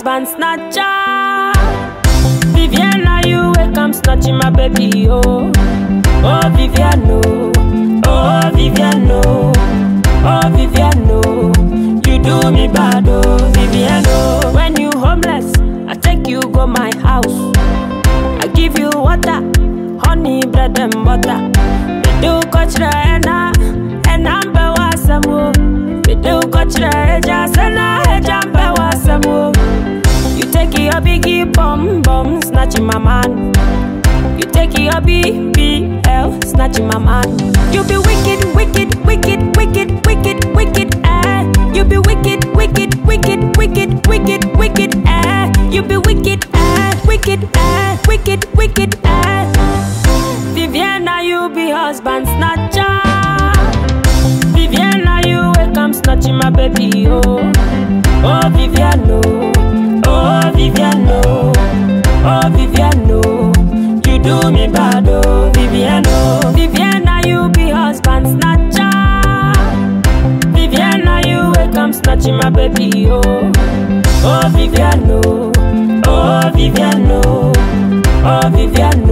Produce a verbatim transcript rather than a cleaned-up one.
husband snatcher. Viviana, you wake up snatching my baby, oh. Oh, Viviano, oh, Viviano, oh, Viviano. You do me bad, oh, Viviano. When you homeless, I take you go my house. I give you water, honey, bread and butter. We do coach the henna, and I'm bewasamu. We do coach the hedja, sena hedja bewasamu. You take your biggie bum bum, snatching my man. You take your B B L, snatching my man. You be wicked, wicked, wicked, wicked, wicked, wicked, eh. You be wicked, wicked, wicked, wicked, wicked, wicked, eh. You be wicked, eh, wicked, eh, wicked, wicked, eh. Viviana, you be husband snatcher. Viviana, you wake up snatching my baby, oh. Oh, Viviano, oh, Viviano, oh, Viviano. You do me bad, oh, Viviano. Viviana, you be husband snatcher. Viviana, you wake up snatching my baby, oh. Oh, Viviano, oh, Viviano, oh, Viviano.